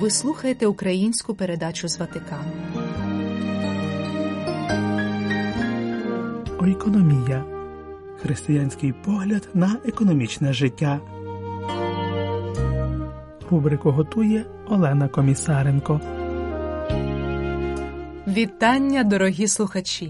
Ви слухаєте українську передачу з Ватикану. Ойкономія. Християнський погляд на економічне життя. Рубрику готує Олена Комісаренко. Вітання, дорогі слухачі!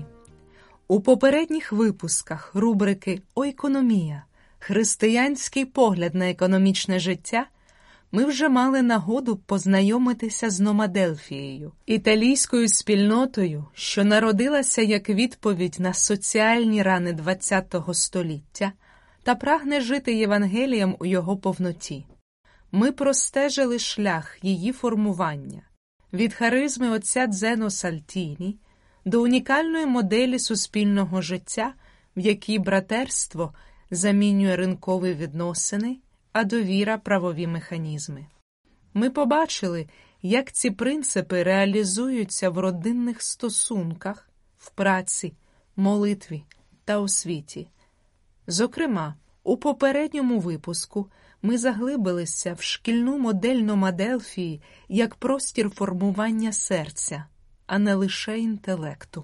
У попередніх випусках рубрики «Ойкономія. Християнський погляд на економічне життя» ми вже мали нагоду познайомитися з Номадельфією, італійською спільнотою, що народилася як відповідь на соціальні рани ХХ століття та прагне жити Євангелієм у його повноті. Ми простежили шлях її формування від харизми отця Дзено Сальтіні до унікальної моделі суспільного життя, в якій братерство замінює ринкові відносини, а довіра – правові механізми. Ми побачили, як ці принципи реалізуються в родинних стосунках, в праці, молитві та освіті. Зокрема, у попередньому випуску ми заглибилися в шкільну модель Номадельфії як простір формування серця, а не лише інтелекту.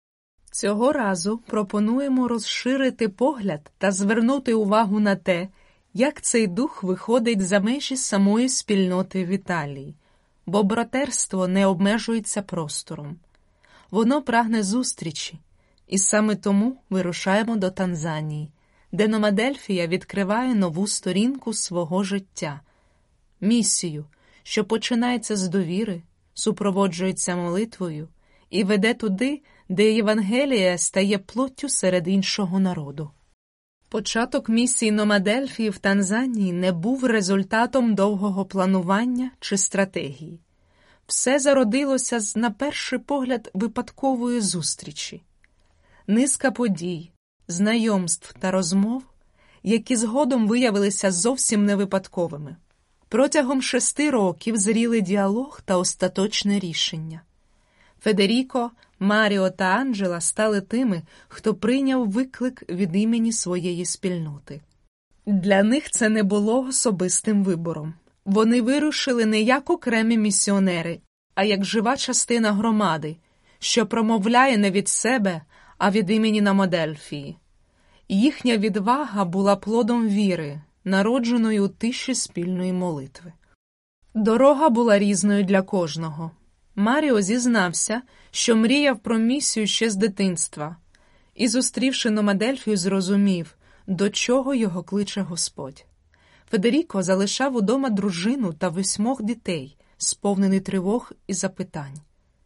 Цього разу пропонуємо розширити погляд та звернути увагу на те, як цей дух виходить за межі самої спільноти в Італії, бо братерство не обмежується простором. Воно прагне зустрічі, і саме тому вирушаємо до Танзанії, де Номадельфія відкриває нову сторінку свого життя. Місію, що починається з довіри, супроводжується молитвою і веде туди, де Євангелія стає плоттю серед іншого народу. Початок місії Номадельфії в Танзанії не був результатом довгого планування чи стратегії. Все зародилося з, на перший погляд, випадкової зустрічі. Низка подій, знайомств та розмов, які згодом виявилися зовсім невипадковими. Протягом 6 років зріли діалог та остаточне рішення. Федеріко, Маріо та Анджела стали тими, хто прийняв виклик від імені своєї спільноти. Для них це не було особистим вибором. Вони вирушили не як окремі місіонери, а як жива частина громади, що промовляє не від себе, а від імені Номадельфії. Їхня відвага була плодом віри, народженої у тиші спільної молитви. Дорога була різною для кожного. Маріо зізнався, що мріяв про місію ще з дитинства, і, зустрівши Номадельфію, зрозумів, до чого його кличе Господь. Федеріко залишав удома дружину та 8 дітей, сповнений тривог і запитань.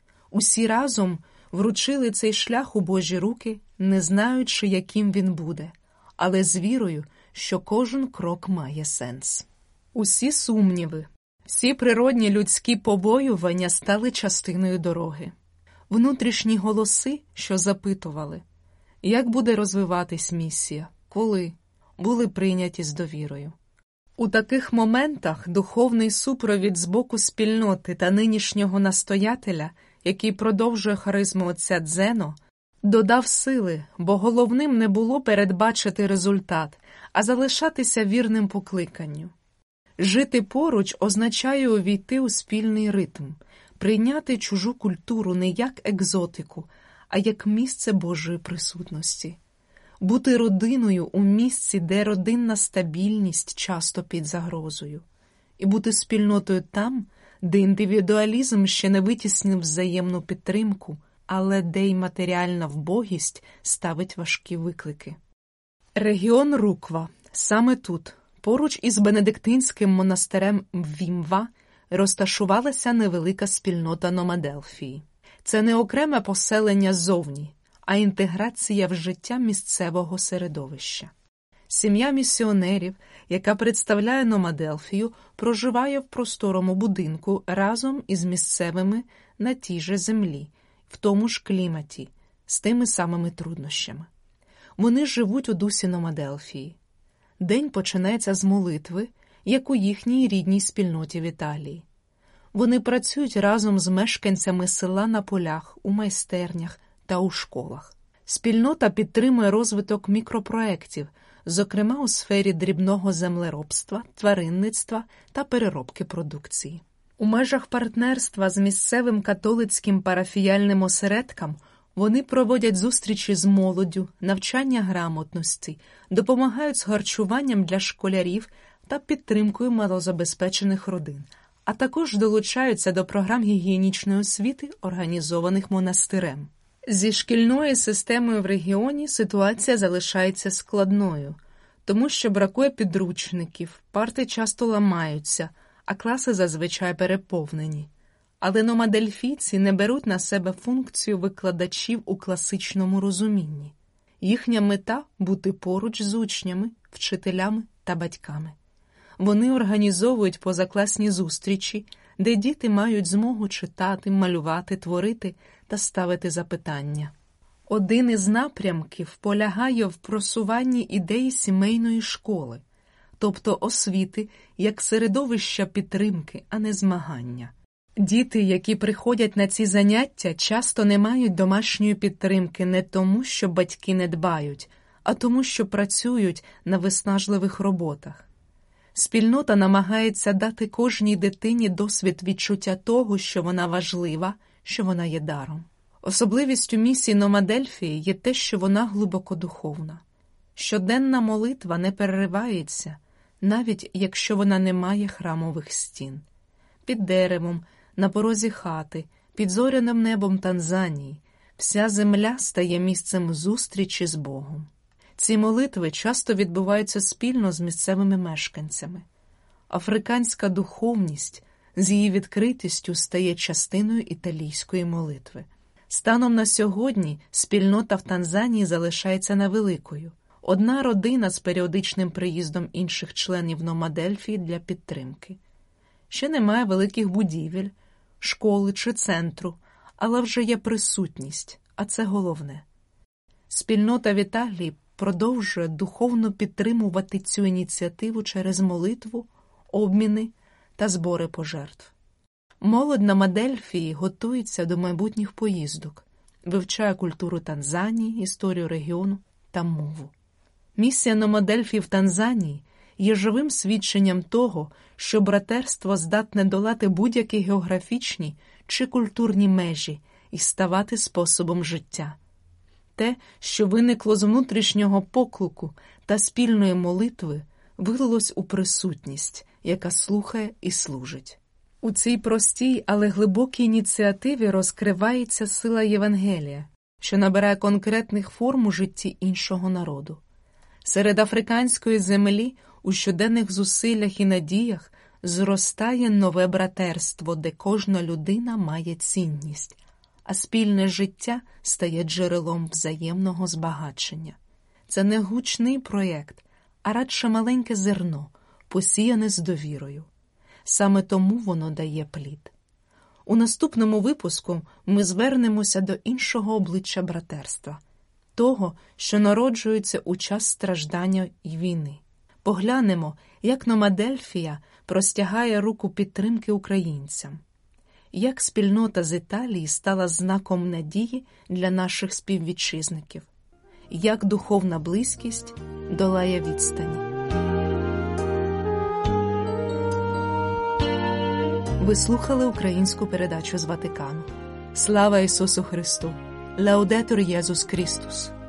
Усі разом вручили цей шлях у Божі руки, не знаючи, яким він буде, але з вірою, що кожен крок має сенс. Усі сумніви, всі природні людські побоювання стали частиною дороги. Внутрішні голоси, що запитували, як буде розвиватись місія, коли, були прийняті з довірою. У таких моментах духовний супровід з боку спільноти та нинішнього настоятеля, який продовжує харизму отця Дзено, додав сили, бо головним не було передбачити результат, а залишатися вірним покликанню. Жити поруч означає увійти у спільний ритм, прийняти чужу культуру не як екзотику, а як місце Божої присутності. Бути родиною у місці, де родинна стабільність часто під загрозою. І бути спільнотою там, де індивідуалізм ще не витіснив взаємну підтримку, але де й матеріальна вбогість ставить важкі виклики. Регіон Руква, саме тут, поруч із бенедиктинським монастирем Вімва, розташувалася невелика спільнота Номадельфії. Це не окреме поселення ззовні, а інтеграція в життя місцевого середовища. Сім'я місіонерів, яка представляє Номадельфію, проживає в просторому будинку разом із місцевими на тій же землі, в тому ж кліматі, з тими самими труднощами. Вони живуть у дусі Номадельфії. День починається з молитви, як у їхній рідній спільноті в Італії. Вони працюють разом з мешканцями села на полях, у майстернях та у школах. Спільнота підтримує розвиток мікропроєктів, зокрема у сфері дрібного землеробства, тваринництва та переробки продукції. У межах партнерства з місцевим католицьким парафіяльним осередком вони проводять зустрічі з молоддю, навчання грамотності, допомагають з харчуванням для школярів та підтримкою малозабезпечених родин, а також долучаються до програм гігієнічної освіти, організованих монастирем. Зі шкільною системою в регіоні ситуація залишається складною, тому що бракує підручників, парти часто ламаються, а класи зазвичай переповнені. Але номадельфійці не беруть на себе функцію викладачів у класичному розумінні. Їхня мета – бути поруч з учнями, вчителями та батьками. Вони організовують позакласні зустрічі, де діти мають змогу читати, малювати, творити та ставити запитання. Один із напрямків полягає в просуванні ідеї сімейної школи, тобто освіти як середовища підтримки, а не змагання. Діти, які приходять на ці заняття, часто не мають домашньої підтримки не тому, що батьки не дбають, а тому, що працюють на виснажливих роботах. Спільнота намагається дати кожній дитині досвід відчуття того, що вона важлива, що вона є даром. Особливістю місії Номадельфії є те, що вона глибоко духовна. Щоденна молитва не переривається, навіть якщо вона не має храмових стін. Під деревом, на порозі хати, під зоряним небом Танзанії вся земля стає місцем зустрічі з Богом. Ці молитви часто відбуваються спільно з місцевими мешканцями. Африканська духовність з її відкритістю стає частиною італійської молитви. Станом на сьогодні спільнота в Танзанії залишається невеликою. Одна родина з періодичним приїздом інших членів Номадельфії для підтримки. Ще немає великих будівель, школи чи центру, але вже є присутність, а це головне. Спільнота в Італії продовжує духовно підтримувати цю ініціативу через молитву, обміни та збори пожертв. Молодь Номадельфії готується до майбутніх поїздок, вивчає культуру Танзанії, історію регіону та мову. Місія Номадельфії в Танзанії є живим свідченням того, що братерство здатне долати будь-які географічні чи культурні межі і ставати способом життя. Те, що виникло з внутрішнього поклику та спільної молитви, вилилось у присутність, яка слухає і служить. У цій простій, але глибокій ініціативі розкривається сила Євангелія, що набирає конкретних форм у житті іншого народу. Серед африканської землі у щоденних зусиллях і надіях зростає нове братерство, де кожна людина має цінність, а спільне життя стає джерелом взаємного збагачення. Це не гучний проєкт, а радше маленьке зерно, посіяне з довірою. Саме тому воно дає плід. У наступному випуску ми звернемося до іншого обличчя братерства – того, що народжується у час страждання й війни. Поглянемо, як Номадельфія простягає руку підтримки українцям. Як спільнота з Італії стала знаком надії для наших співвітчизників. Як духовна близькість долає відстані. Ви слухали українську передачу з Ватикану. Слава Ісусу Христу! Лаудетур Єсус Христос!